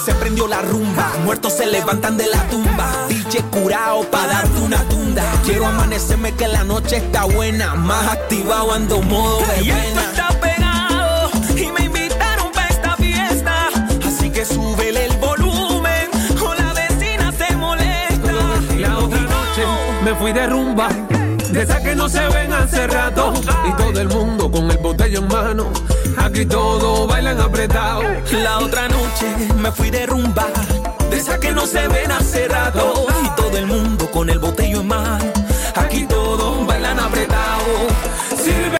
se prendió la rumba. Muertos se levantan de la tumba. DJ curao pa' darte una tunda. Quiero amanecerme que la noche está buena. Más activado ando modo de Y esto está pegado y me invitaron pa' esta fiesta. Así que súbele el volumen o la vecina se molesta. La otra noche me fui de rumba, de esas que no se ven hace rato. Y todo el mundo con el botella en mano. Aquí todos bailan apretado. La otra noche me fui de rumba, de esas que no se ven hace rato. Y todo el mundo con el botello en mano. Aquí todos bailan apretado.